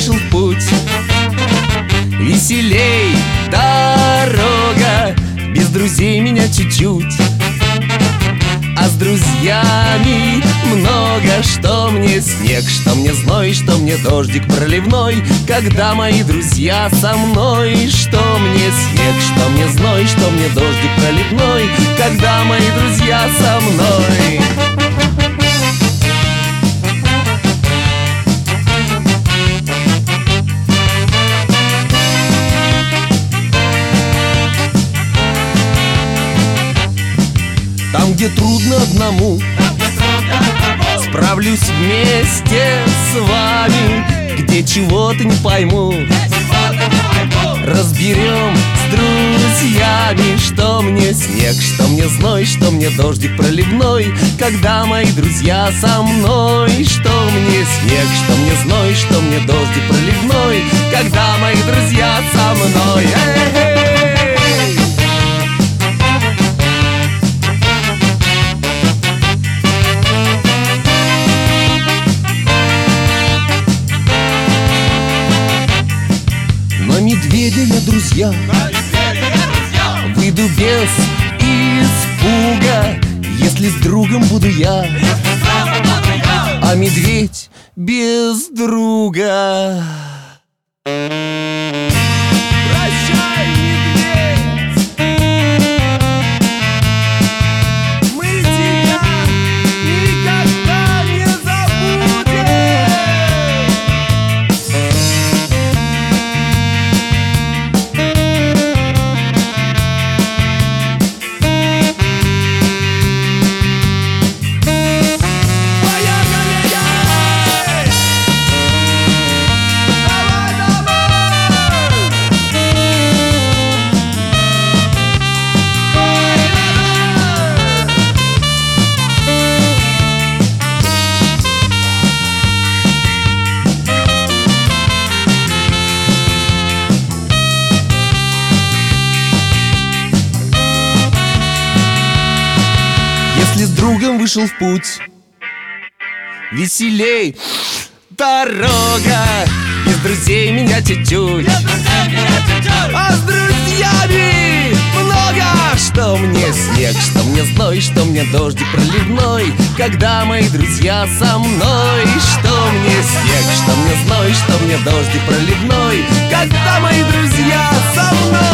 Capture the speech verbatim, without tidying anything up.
вышел в путь. Веселей дорога, без друзей меня чуть-чуть, а с друзьями много. Что мне снег, что мне зной, что мне дождик проливной, когда мои друзья со мной. Что мне снег, что мне зной, что мне дождик проливной, когда мои друзья со мной. Там, где трудно одному, справлюсь вместе с вами. Где чего-то не пойму, разберем с друзьями. Что мне снег, что мне зной, что мне дождик проливной, когда мои друзья со мной. Что мне снег, что мне зной, что мне дождик проливной, когда мои друзья со мной. Эй-эй-эй! На медведя я, друзья, выйду без испуга, если с другом буду я, а медведь без друга. Прощай, медведь, мы тебя никогда не забудем. Если с другом вышел в путь, веселей дорога, без друзей меня чуть-чуть, а с друзьями много. Что мне снег, что мне зной, что мне дождик проливной, когда мои друзья со мной. Что мне снег, что мне зной, что мне дождик проливной, когда мои друзья со мной.